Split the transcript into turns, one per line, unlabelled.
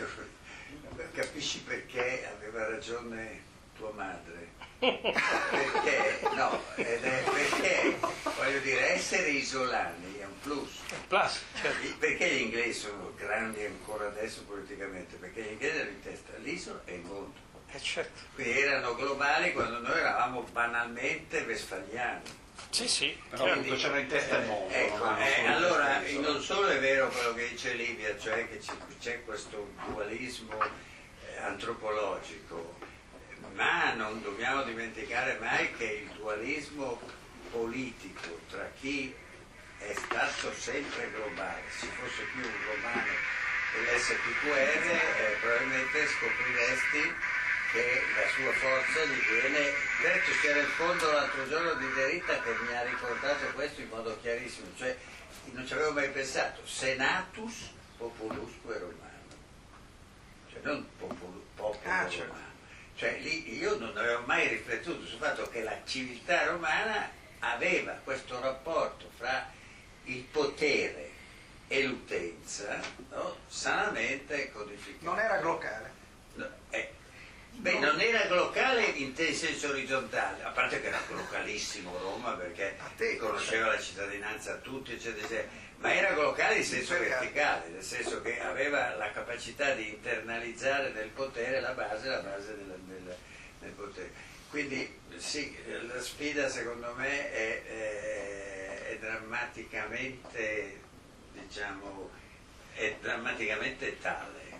capisci perché aveva ragione tua madre? Perché? No, perché, voglio dire, essere isolani è un plus.
Plus, certo.
Perché gli inglesi sono grandi ancora adesso politicamente? Perché gli inglesi hanno in testa l'isola e il mondo.
Certo.
Quindi erano globali quando noi eravamo banalmente westfaliani.
Sì, sì.
Però comunque c'era in testa il mondo.
Ecco, allora non solo è vero quello che dice Livia, cioè che c'è questo dualismo antropologico, ma non dobbiamo dimenticare mai che il dualismo politico tra chi è stato sempre globale, se fosse più un romano dell'SPQR, probabilmente scopriresti che la sua forza gli viene. Perciò c'era il fondo l'altro giorno di Derrida che mi ha ricordato questo in modo chiarissimo, cioè non ci avevo mai pensato, senatus populusque romano, cioè non popolo romano, cioè lì io non avevo mai riflettuto sul fatto che la civiltà romana aveva questo rapporto fra il potere e l'utenza, no? Sanamente codificato.
Non era glocale.
No, non era glocale in senso orizzontale, a parte che era glocalissimo Roma perché conosceva la cittadinanza a tutti, eccetera, eccetera, ma era glocale in senso verticale, nel senso che aveva la capacità di internalizzare nel potere la base del potere. Quindi sì, la sfida secondo me è drammaticamente, diciamo, è drammaticamente tale.